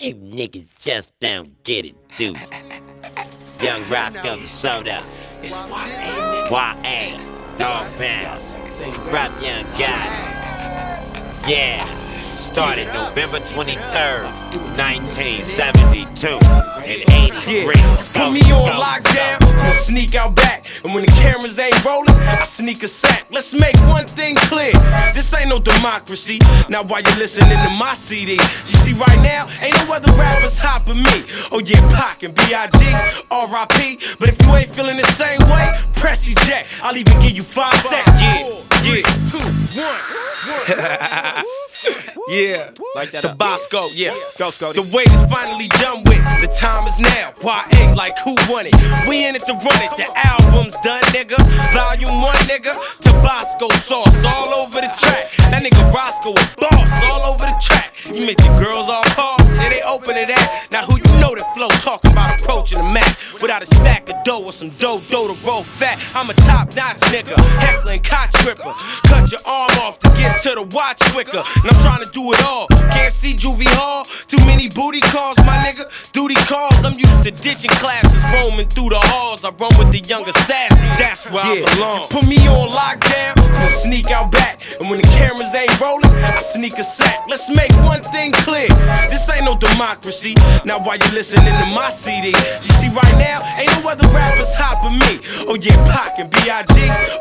You niggas just don't get it, dude. Young Roscoe the Soda. It's YA, nigga. YA. Dog Pound. Rap Young Guy. Yeah. Started November 23rd, 1972. In 83. Put me on lockdown, I'ma sneak out back. And when the cameras ain't rolling, I sneak a sack. Let's make one thing clear, this ain't no democracy. Now while you listening to my CD, you see right now, ain't no other rappers hopping me. Oh yeah, Pac and B.I.G., R.I.P. But if you ain't feeling the same way, press eject. I'll even give you 5 seconds. Yeah, 2, 1. Yeah, like that. Tabasco, yeah. The wait is finally done with. The time is now. YA, like who won it? We in it to run it. The album's done, nigga. Volume 1, nigga. Tabasco sauce all over the track. That nigga Roscoe a boss all over the track. You make the girls all pause, yeah, they open to that. Now who you know that flow talking about approaching the Mac without a stack of dough or some dough to roll fat? I'm a top-notch nigga, heckler and cock gripper. Cut your arm off to get to the watch quicker. And I'm trying to do it all. Can't see Juvie Hall. Too many booty calls, my nigga. Duty calls. I'm used to ditching classes, roaming through the halls. I roam with the younger sassy. That's where I belong. Put me on lockdown, I'ma sneak out back. And when the cameras ain't rolling, I sneak a sack. Let's make one thing clear, this ain't no democracy. Now while you listening to my CD, you see right now, ain't no other rappers hopping me. Oh yeah, Pac and B.I.G.,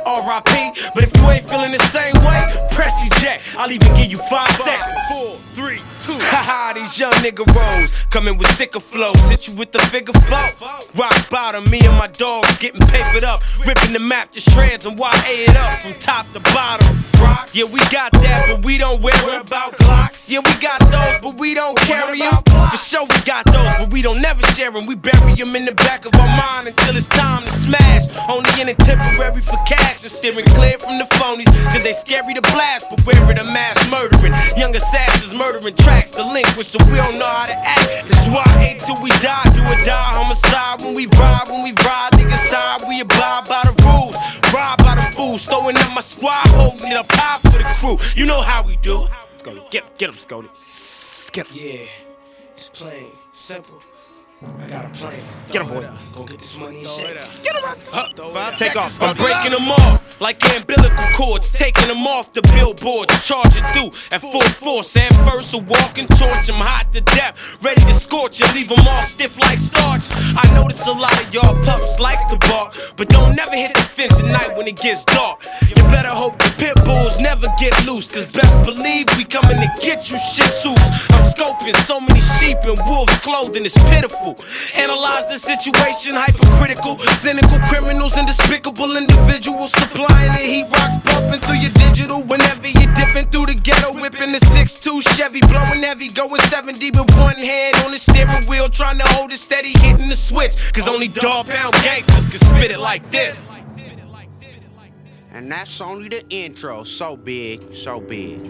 R.I.P. But if you ain't feeling the same way, press eject. I'll even give you 5 seconds. 4, 3, 2. Haha, these young nigga rolls coming with sicker flows. Hit you with the figure 4. Rock bottom, me and my dogs getting papered up, ripping the map to shreds and YA it up from top to bottom. Yeah, we got that, but we don't wear about Glocks. Yeah, we got those, but we don't carry them. For sure we got those, but we don't never share them. We bury them in the back of our mind until it's time to smash. Only in it temporary for cash and steering clear from the phonies, cause they scary to blast, but we're the mass murdering. Young assassins murdering tracks, delinquents, so we don't know how to act. That's why till we die, do or die, homicide. When we ride, niggas side, we abide by the rules. Ride by the fools, throwing up my squad, holding it up high for the crew. You know how we do. Get him, Scotty. Get him. Yeah, it's plain, simple. I got a plan. Get him, boy. Go get this money and shit. Get him, Roscoe. Take off. I'm breaking them off like umbilical cords, taking them off the billboards, charging through at full force. And first, a walking torch, I'm hot to death, ready to scorch and leave them all stiff like starch. I notice a lot of y'all pups like the bark, but don't never hit the fence at night when it gets dark. You better hope the pit bulls never get loose, cause best believe we coming to get you shit suits. I'm scoping so many sheep in wolves' clothing, it's pitiful. Analyze the situation, hypercritical, cynical criminals and despicable individuals supplying the heat rocks bumping through your digital. Whenever you're dipping through the ghetto, whipping the 6'2 Chevy, blowing heavy, going 70 with one hand on the steering wheel, trying to hold it steady, hitting the switch. Cause only dog pound gangsters can spit it like this. And that's only the intro. So big, so big.